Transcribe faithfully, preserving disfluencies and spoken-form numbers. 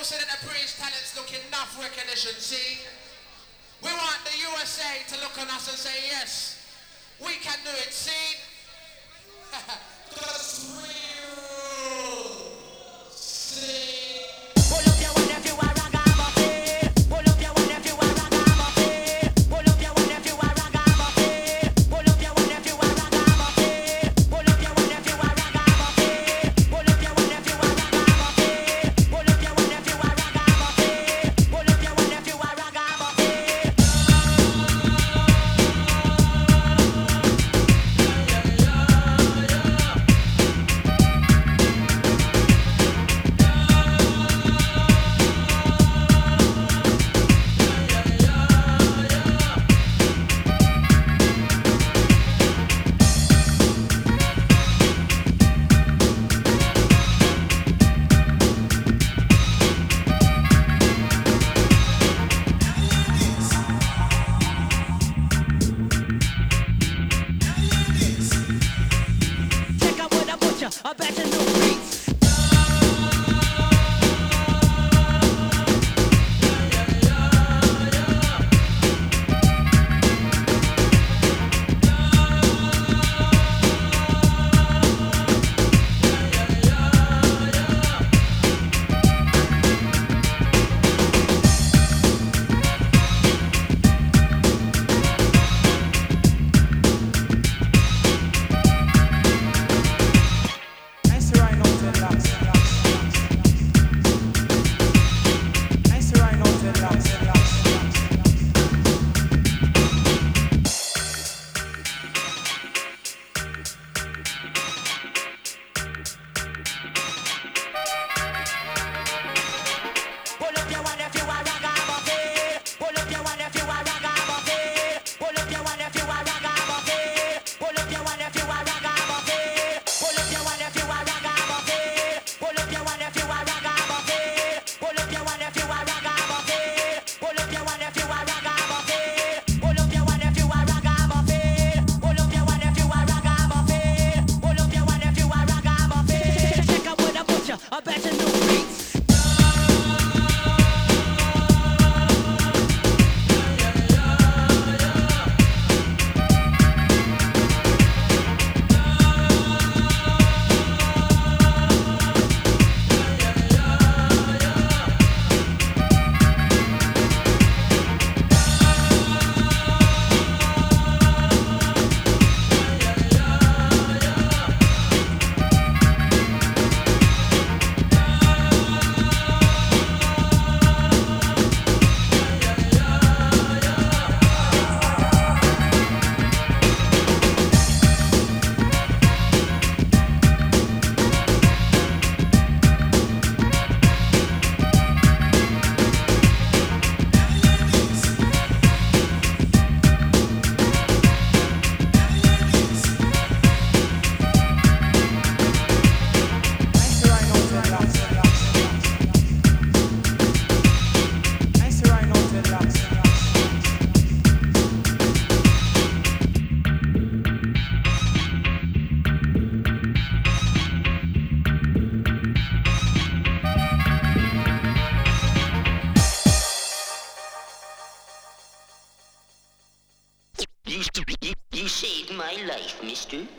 say that the British talent's looking enough recognition, see? We want the U S A to look on us and say, yes, we can do it, see? Cause we rule, see? Pull up your one if you are ragamuffin. Pull up your one if you are ragamuffin. Pull up your one if you are ragamuffin. Pull up your one if you are ragamuffin. Pull up your one if you are ragamuffin. Pull up your one if you are ragamuffin. Pull up your one if you are ragamuffin. Pull up your one if you are ragamuffin. Check out with a butcher, a better new beats. Nice rhino dreadlocks. Nice rhino dreadlocks. Pull up your one if you are ragamuffin. Pull up your one if you are ragamuffin. Pull up your one if you are ragamuffin. Pull up your one if you are ragamuffin. Pull up your one if you are ragamuffin. Pull up your one if you are ragamuffin. Pull up your one if you are ragamuffin. Pull up your one if you are ragamuffin. Pull up your one if you are ragamuffin. Pull up your one if you are ragamuffin. Pull up your one if you are ragamuffin. Check out with a butcher, a better new beats. Nice rhino dreadlocks. Nice rhino dreadlocks. You, you, you saved my life, mister.